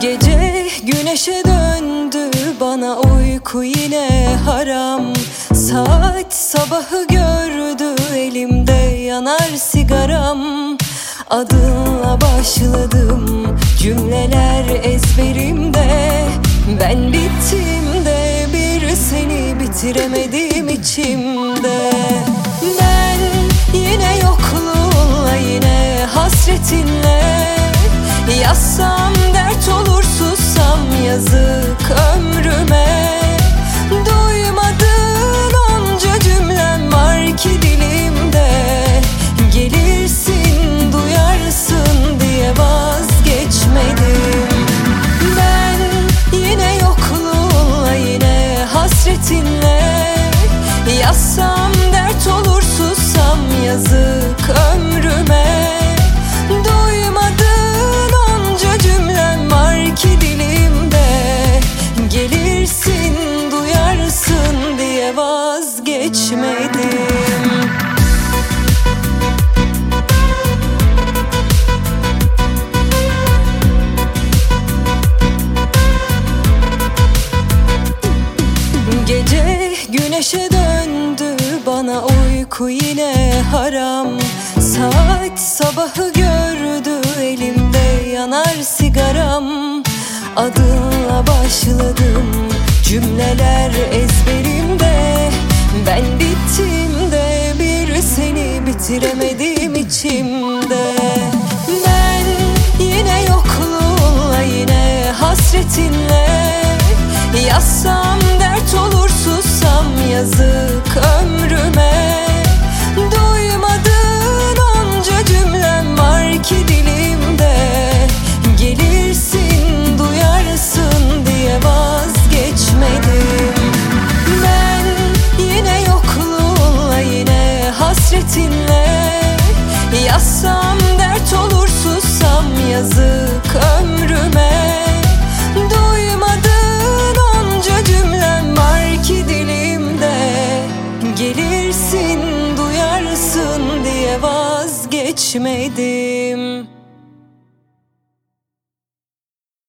Gece güneşe döndü, bana uyku yine haram. Saat sabahı gördü, elimde yanar sigaram. Adınla başladım, cümleler ezberimde. Ben bittim de bir seni bitiremedim içimde. Ben yine yokluğunla, yine hasretinle. Yazsam dert olur, sussam yazık ömrüme. Duymadığın onca cümlem var ki dilimde. Gelirsin, duyarsın diye vazgeçmedim. Ben yine yokluğunla, yine hasretinle. Yazsam dert olur, sussam yazık ömrüme. Duymadığın onca cümlem var ki dilimde. Gelirsin, duyarsın diye vazgeçmedim. Gece güneşe döndü, bana uyku yine haram. Saat sabahı gördü, elimde yanar sigaram. Adınla başladım, cümleler ezberimde. Ben bittim de bir seni bitiremedim içimde. Ben yine yokluğunla, yine hasretinle. Yazsam dert olur, sussam yazık ömrüme. Duymadığın onca cümlem var ki dilimde. Gelirsin, duyarsın diye vazgeçmedim. Ben yine yokluğunla, yine hasretinle. Yazsam dert olur, sussam yazık ömrüme. Duymadığın onca cümlem var ki dilimde. Gelirsin, duyarsın diye vazgeçmedim.